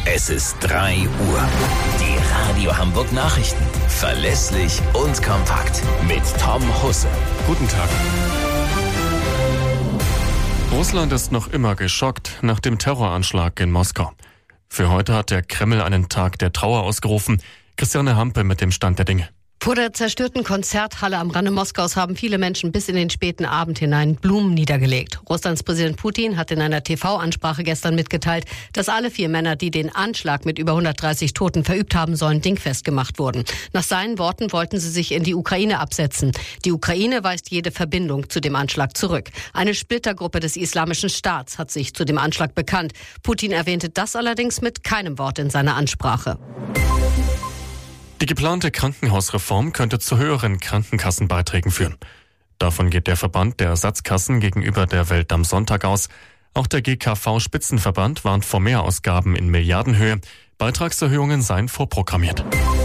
Es ist 3 Uhr. Die Radio Hamburg Nachrichten. Verlässlich und kompakt. Mit Tom Husse. Guten Tag. Russland ist noch immer geschockt nach dem Terroranschlag in Moskau. Für heute hat der Kreml einen Tag der Trauer ausgerufen. Christiane Hampe mit dem Stand der Dinge. Vor der zerstörten Konzerthalle am Rande Moskaus haben viele Menschen bis in den späten Abend hinein Blumen niedergelegt. Russlands Präsident Putin hat in einer TV-Ansprache gestern mitgeteilt, dass alle 4 Männer, die den Anschlag mit über 130 Toten verübt haben sollen, dingfest gemacht wurden. Nach seinen Worten wollten sie sich in die Ukraine absetzen. Die Ukraine weist jede Verbindung zu dem Anschlag zurück. Eine Splittergruppe des Islamischen Staats hat sich zu dem Anschlag bekannt. Putin erwähnte das allerdings mit keinem Wort in seiner Ansprache. Die geplante Krankenhausreform könnte zu höheren Krankenkassenbeiträgen führen. Davon geht der Verband der Ersatzkassen gegenüber der Welt am Sonntag aus. Auch der GKV-Spitzenverband warnt vor Mehrausgaben in Milliardenhöhe. Beitragserhöhungen seien vorprogrammiert.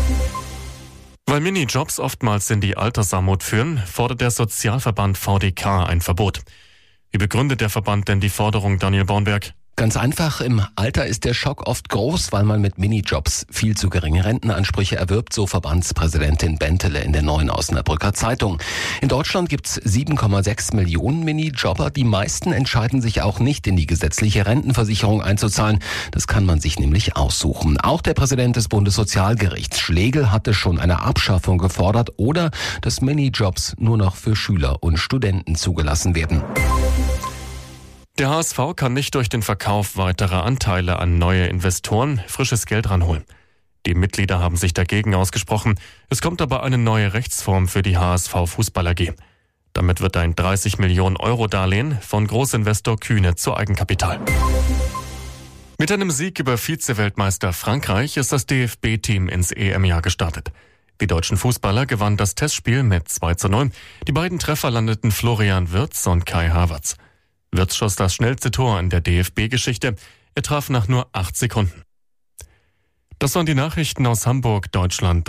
Weil Minijobs oftmals in die Altersarmut führen, fordert der Sozialverband VDK ein Verbot. Wie begründet der Verband denn die Forderung, Daniel Bornberg? Ganz einfach, im Alter ist der Schock oft groß, weil man mit Minijobs viel zu geringe Rentenansprüche erwirbt, so Verbandspräsidentin Bentele in der Neuen Osnabrücker Zeitung. In Deutschland gibt's 7,6 Millionen Minijobber. Die meisten entscheiden sich auch nicht, in die gesetzliche Rentenversicherung einzuzahlen. Das kann man sich nämlich aussuchen. Auch der Präsident des Bundessozialgerichts, Schlegel, hatte schon eine Abschaffung gefordert oder dass Minijobs nur noch für Schüler und Studenten zugelassen werden. Der HSV kann nicht durch den Verkauf weiterer Anteile an neue Investoren frisches Geld ranholen. Die Mitglieder haben sich dagegen ausgesprochen. Es kommt aber eine neue Rechtsform für die HSV Fußball AG. Damit wird ein 30 Millionen Euro Darlehen von Großinvestor Kühne zu Eigenkapital. Mit einem Sieg über Vize-Weltmeister Frankreich ist das DFB-Team ins EM-Jahr gestartet. Die deutschen Fußballer gewannen das Testspiel mit 2:0. Die beiden Treffer landeten Florian Wirtz und Kai Havertz. Wirtz schoss das schnellste Tor in der DFB-Geschichte. Er traf nach nur 8 Sekunden. Das waren die Nachrichten aus Hamburg, Deutschland.